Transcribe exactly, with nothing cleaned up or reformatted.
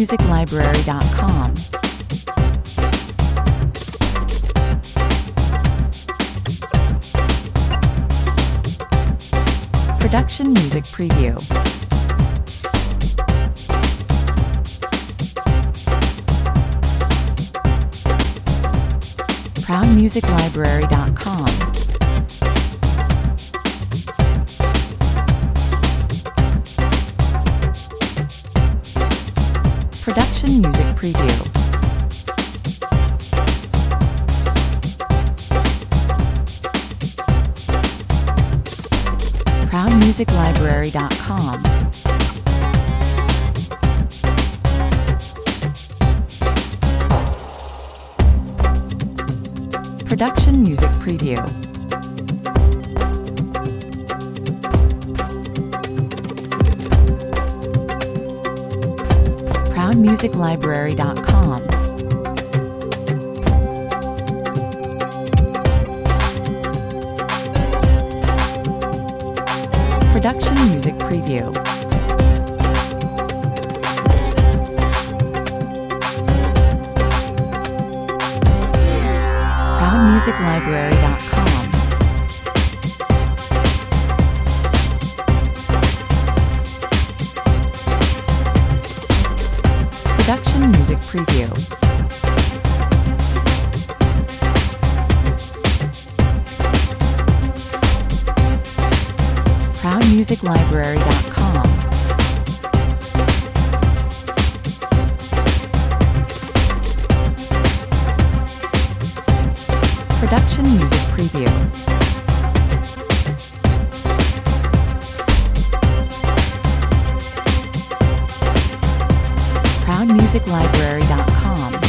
music library dot com. Production Music Preview. proud music library dot com. Production Music Preview. proud music library dot com. Production Music Preview. proud music library dot com. Production Music Preview. proud music library dot com. Production Music Preview. proud music library dot com. Production Music Preview. proud music library dot com.